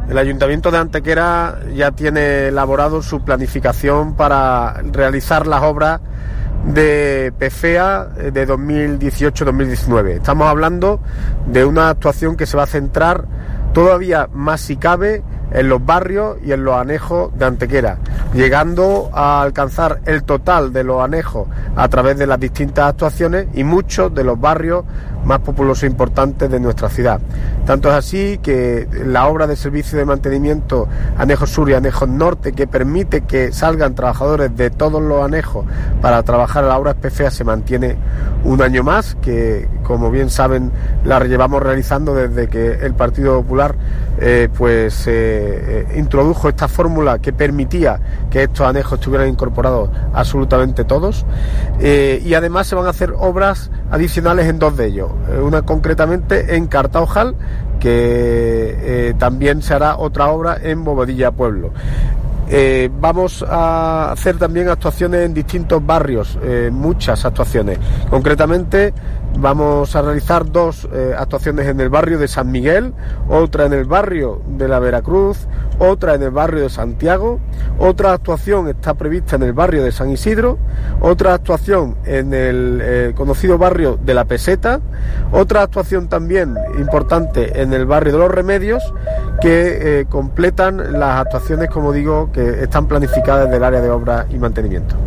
El Ayuntamiento de Antequera ya tiene elaborado su planificación para realizar las obras de PFEA de 2018-2019. Estamos hablando de una actuación que se va a centrar todavía más, si cabe, en los barrios y en los anejos de Antequera, llegando a alcanzar el total de los anejos a través de las distintas actuaciones y muchos de los barrios más populosos e importantes de nuestra ciudad. Tanto es así que la obra de servicio de mantenimiento Anejos Sur y Anejos Norte, que permite que salgan trabajadores de todos los anejos para trabajar en la obra PFEA, se mantiene un año más, que como bien saben la llevamos realizando desde que el Partido Popular introdujo esta fórmula que permitía que estos anejos estuvieran incorporados absolutamente todos, y además se van a hacer obras adicionales en dos de ellos, una concretamente en Cartaojal, que también se hará otra obra en Bobadilla Pueblo. Vamos a hacer también actuaciones en distintos barrios, muchas actuaciones. Concretamente vamos a realizar dos actuaciones en el barrio de San Miguel, otra en el barrio de la Veracruz, otra en el barrio de Santiago, otra actuación está prevista en el barrio de San Isidro, otra actuación en el conocido barrio de La Peseta, otra actuación también importante en el barrio de Los Remedios, que completan las actuaciones, como digo, que están planificadas del área de obra y mantenimiento.